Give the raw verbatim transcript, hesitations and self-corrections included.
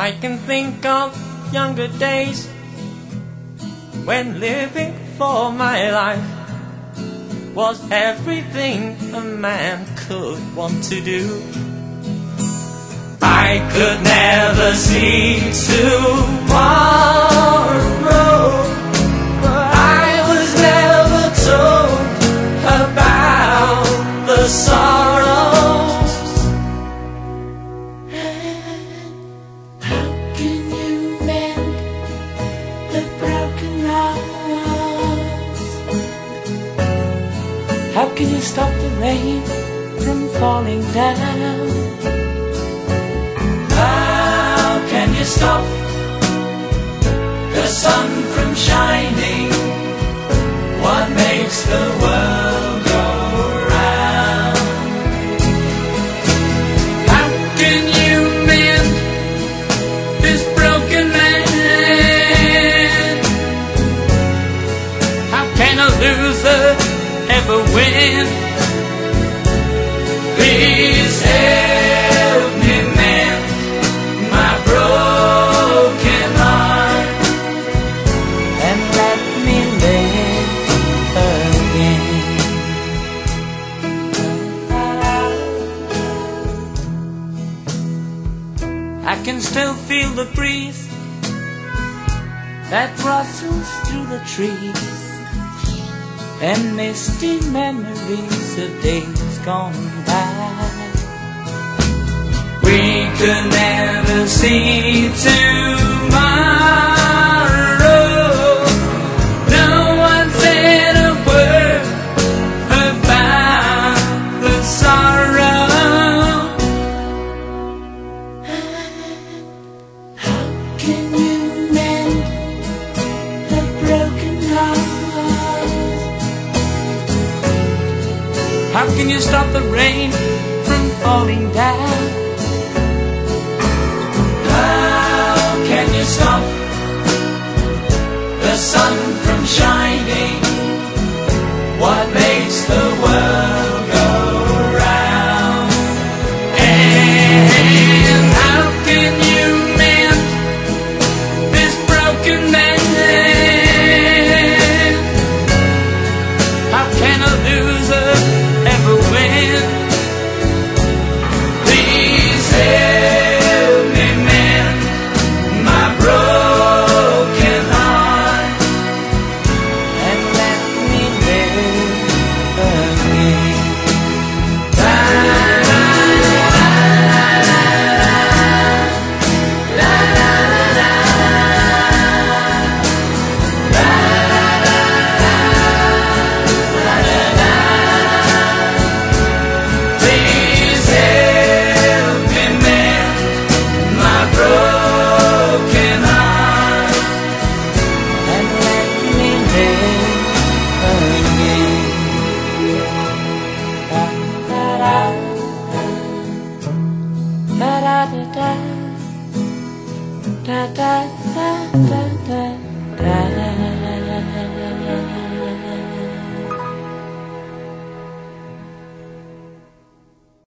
I can think of younger days when living for my life was everything a man could want to do. I could never see tomorrow, but I was never told about the sorrows. How can you mend the broken hearts? How can you stop the rain from falling down? How can you stop the sun from shining? What makes the world go round? How can you mend this broken man? How can a loser ever win? Please help me mend my broken heart and let me live again. I can still feel the breeze that rustles through the trees, and misty memories of days gone by. we could never see tomorrow. No one said a word about the sorrow. How can you mend the broken heart? How can you stop the rain from falling down? How can you stop the sun from shining? What makes the world go round? And how can you mend this broken man? How can a loser ever win? Please help me mend my broken heart And let me live again. Please help me mend my broken heart And let me live again. Da da da da da da da da da da da da.